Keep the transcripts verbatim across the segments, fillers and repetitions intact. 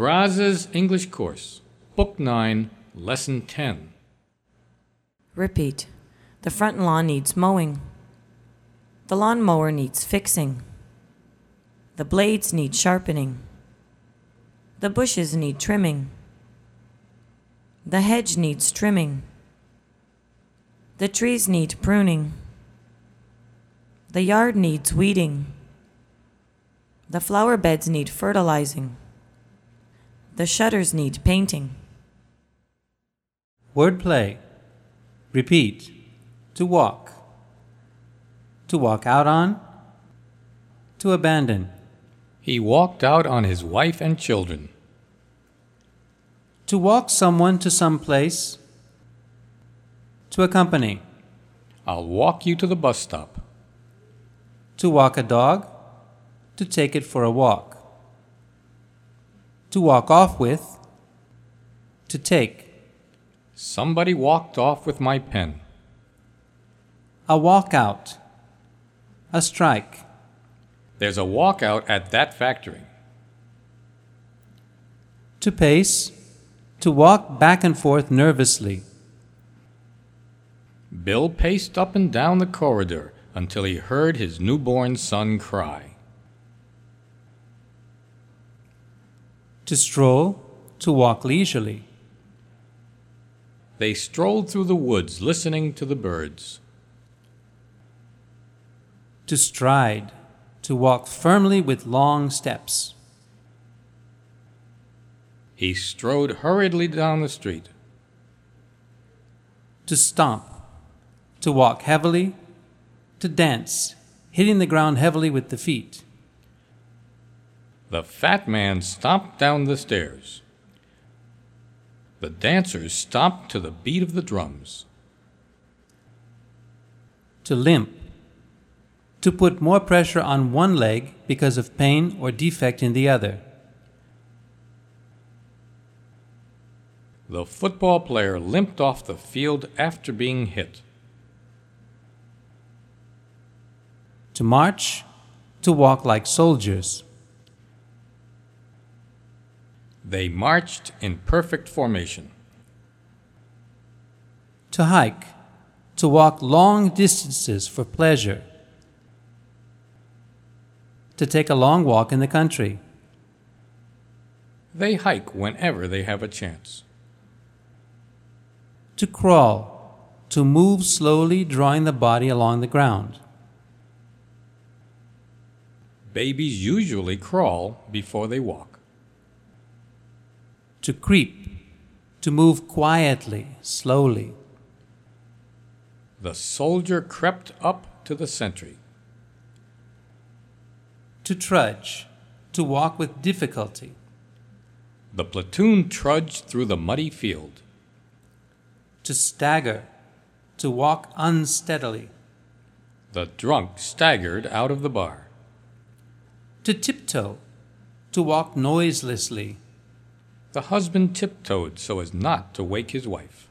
Braz's English Course, Book nine, Lesson ten. Repeat. The front lawn needs mowing. The lawn mower needs fixing. The blades need sharpening. The bushes need trimming. The hedge needs trimming. The trees need pruning. The yard needs weeding. The flower beds need fertilizing. The shutters need painting. Wordplay. Repeat. To walk. To walk out on. To abandon. He walked out on his wife and children. To walk someone to some place. To accompany. I'll walk you to the bus stop. To walk a dog. To take it for a walk. To walk off with. To take. Somebody walked off with my pen. A walkout. A strike. There's a walkout at that factory. To pace. To walk back and forth nervously. Bill paced up and down the corridor until he heard his newborn son cry. To stroll. To walk leisurely. They strolled through the woods listening to the birds. To stride. To walk firmly with long steps. He strode hurriedly down the street. To stomp. To walk heavily. To dance, hitting the ground heavily with the feet. The fat man stomped down the stairs. The dancers stomped to the beat of the drums. To limp. To put more pressure on one leg because of pain or defect in the other. The football player limped off the field after being hit. To march. To walk like soldiers. They marched in perfect formation. To hike. To walk long distances for pleasure. To take a long walk in the country. They hike whenever they have a chance. To crawl. To move slowly, drawing the body along the ground. Babies usually crawl before they walk. To creep. To move quietly, slowly. The soldier crept up to the sentry. To trudge. To walk with difficulty. The platoon trudged through the muddy field. To stagger. To walk unsteadily. The drunk staggered out of the bar. To tiptoe. To walk noiselessly. The husband tiptoed so as not to wake his wife.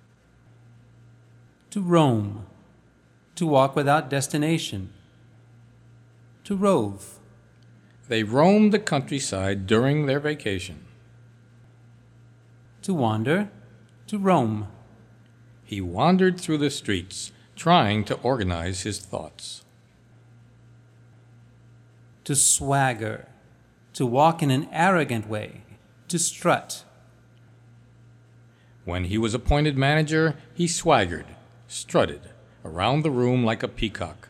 To roam. To walk without destination. To rove. They roamed the countryside during their vacation. To wander. To roam. He wandered through the streets, trying to organize his thoughts. To swagger. To walk in an arrogant way. To strut. When he was appointed manager, he swaggered, strutted, around the room like a peacock.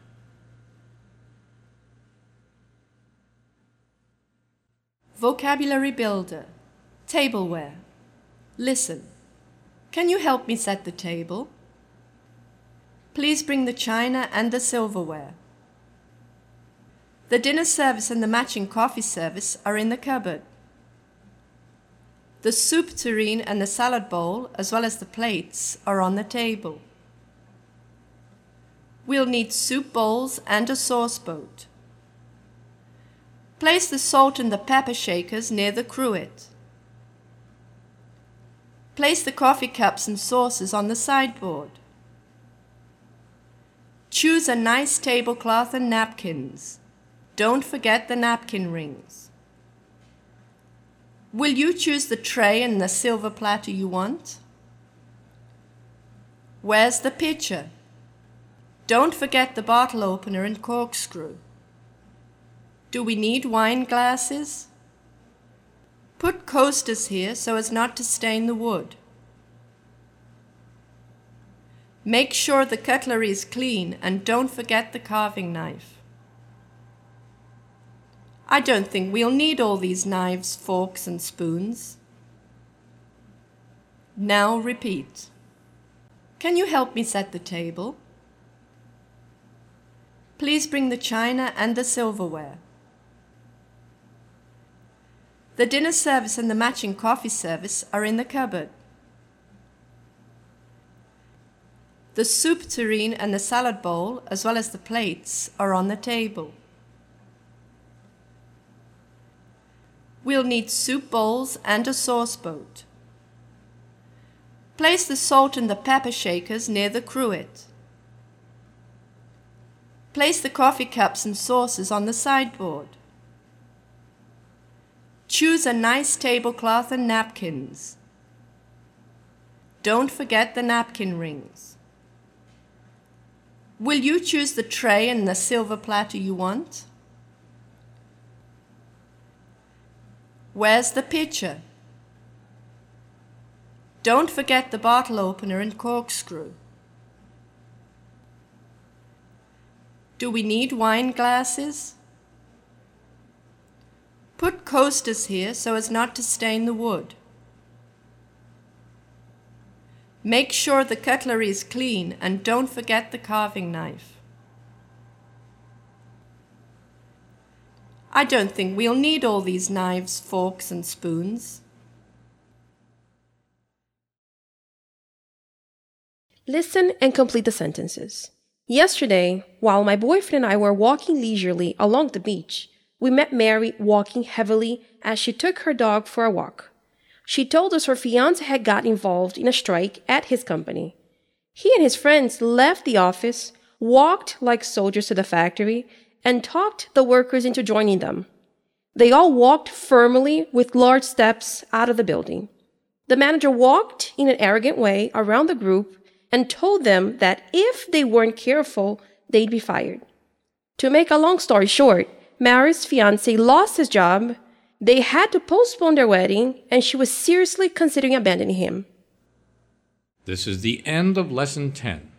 Vocabulary builder. Tableware. Listen. Can you help me set the table? Please bring the china and the silverware. The dinner service and the matching coffee service are in the cupboard. The soup tureen and the salad bowl, as well as the plates, are on the table. We'll need soup bowls and a sauce boat. Place the salt and the pepper shakers near the cruet. Place the coffee cups and saucers on the sideboard. Choose a nice tablecloth and napkins. Don't forget the napkin rings. Will you choose the tray and the silver platter you want? Where's the pitcher? Don't forget the bottle opener and corkscrew. Do we need wine glasses? Put coasters here so as not to stain the wood. Make sure the cutlery is clean and don't forget the carving knife. I don't think we'll need all these knives, forks, and spoons. Now repeat. Can you help me set the table? Please bring the china and the silverware. The dinner service and the matching coffee service are in the cupboard. The soup tureen and the salad bowl, as well as the plates, are on the table. We'll need soup bowls and a sauce boat. Place the salt and the pepper shakers near the cruet. Place the coffee cups and saucers on the sideboard. Choose a nice tablecloth and napkins. Don't forget the napkin rings. Will you choose the tray and the silver platter you want? Where's the pitcher? Don't forget the bottle opener and corkscrew. Do we need wine glasses? Put coasters here so as not to stain the wood. Make sure the cutlery is clean and don't forget the carving knife. I don't think we'll need all these knives, forks, and spoons. Listen and complete the sentences. Yesterday, while my boyfriend and I were walking leisurely along the beach, we met Mary walking heavily as she took her dog for a walk. She told us her fiancé had got involved in a strike at his company. He and his friends left the office, walked like soldiers to the factory, and talked the workers into joining them. They all walked firmly with large steps out of the building. The manager walked in an arrogant way around the group and told them that if they weren't careful, they'd be fired. To make a long story short, Mary's fiancé lost his job, they had to postpone their wedding, and she was seriously considering abandoning him. This is the end of Lesson ten.